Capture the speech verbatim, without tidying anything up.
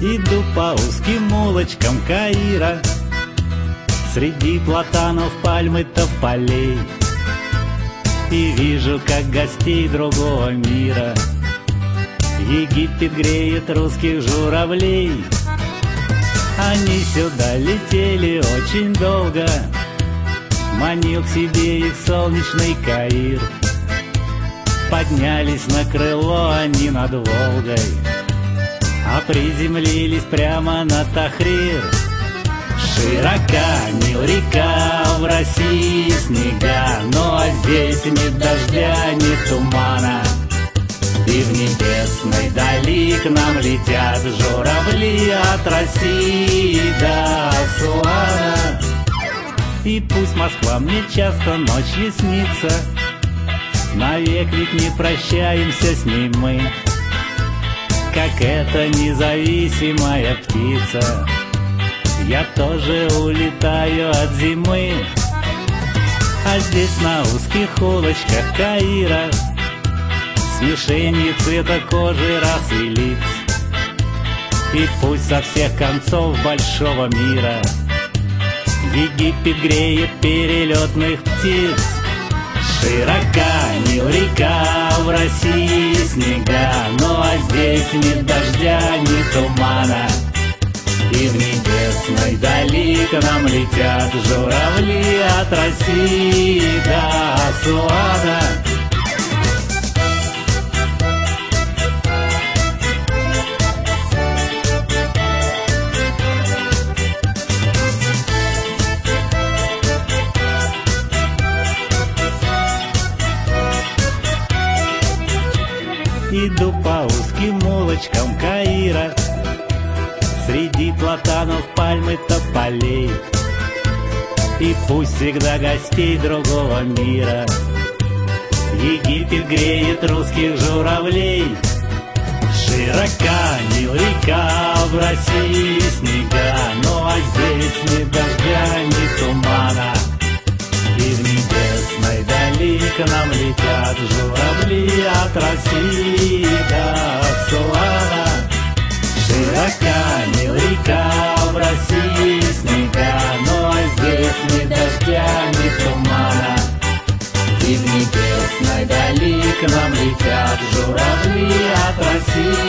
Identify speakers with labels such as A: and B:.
A: Иду по узким улочкам Каира, среди платанов, пальм и тополей, и вижу, как гостей другого мира Египет греет русских журавлей. Они сюда летели очень долго, манил к себе их солнечный Каир. Поднялись на крыло они над Волгой, а приземлились прямо на Тахрир. Широка Нил река, в России снега, ну а здесь ни дождя, ни тумана. И в небесной дали к нам летят журавли от России до Асуана. И пусть Москва мне часто ночью снится, навек ведь не прощаемся с ней мы, как эта независимая птица. Я тоже улетаю от зимы, а здесь на узких улочках Каира смешение цвета кожи, рас и лиц. И пусть со всех концов большого мира Египет греет перелетных птиц. Широка Нил река, в России снега, ну а здесь ни дождя, ни тумана. И в небесной дали к нам летят журавли от России до Асуана. Иду по узким улочкам Каира, среди платанов, пальм и тополей, и пусть всегда гостей другого мира Египет греет русских журавлей. Широка Нил река, в России снега, ну а здесь ни дождя, ни тумана. И в небесной дали к нам летят журавли от России до Асуана. Широка Нил река, в России снега, ну а здесь ни дождя, ни тумана. И в небесной дали к нам летят журавли от России